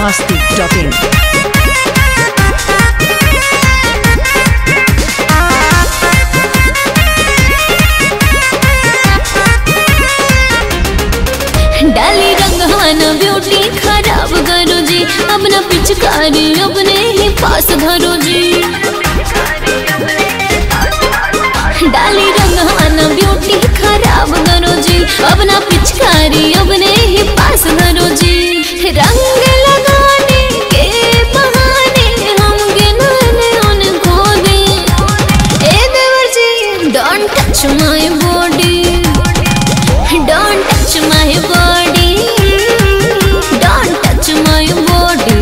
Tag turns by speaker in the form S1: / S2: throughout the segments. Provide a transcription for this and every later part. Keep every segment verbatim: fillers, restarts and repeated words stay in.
S1: masti dot in.
S2: डाली रंगहाना beauty खराब करो जी, अपना पिचकारी अपने ही पास धरो जी। डाली रंगहाना ब्यूटी खराब करो जी, अपना पिचकारी अपने ही पास धरो जी। रंग लगाने के बहाने हम गिनाने उनको दे। ए देवर जी don't touch my body, don't touch my body, don't touch my body.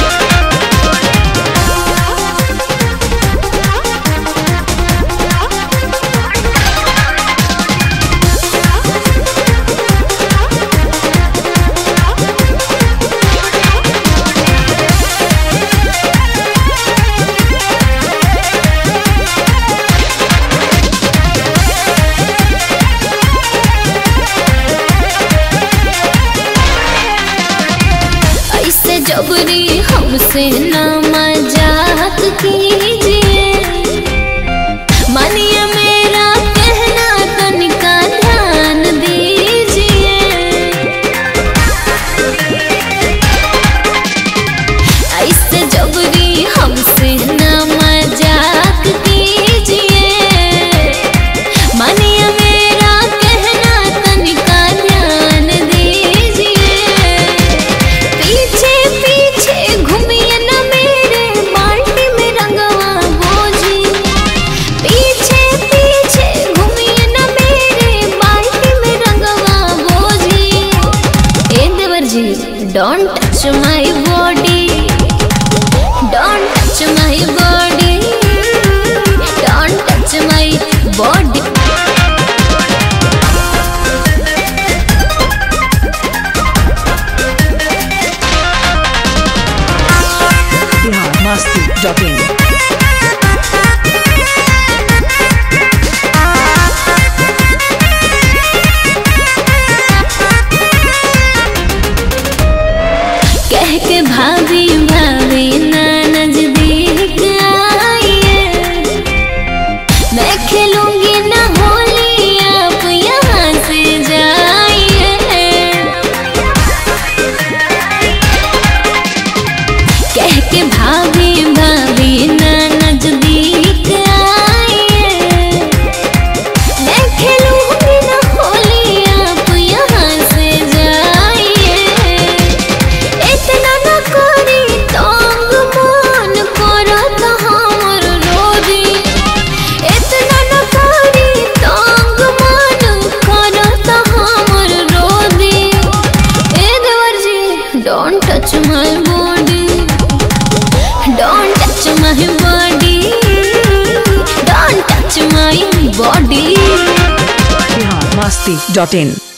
S2: जबरी हमसे ना मजाक कीजिए, मानिए मेरा कहना तनिका ध्यान दीजिए। ऐसे जबरी हमसे ना मजाक कीजिए, मानिए मेरा कहना तनिका ध्यान दीजिए। पीछे घूमिए न मेरे बाल्टी में रंगवा बोझी, पीछे पीछे घूमिए न मेरे बाल्टी में रंगवा बोझी। ए देवर जी don't touch my body, don't touch my body, don't touch my body.
S1: masti dot in.
S2: कह के भाभी भाभी ना नजदीक आइए, मैं खेलूंगी ना होली आप यहाँ से जाइए। कह के भाभी भाभी ना नजदीक आइए, मैं खेलूंगी ना होली आप यहाँ से जाइए। इतना न करी तंग मन करत हमर रोदी, इतना न करी तंग मन करत हमर रोदी। ए देवर जी don't touch my body, don't touch my body, don't touch my body.
S1: masti dot in.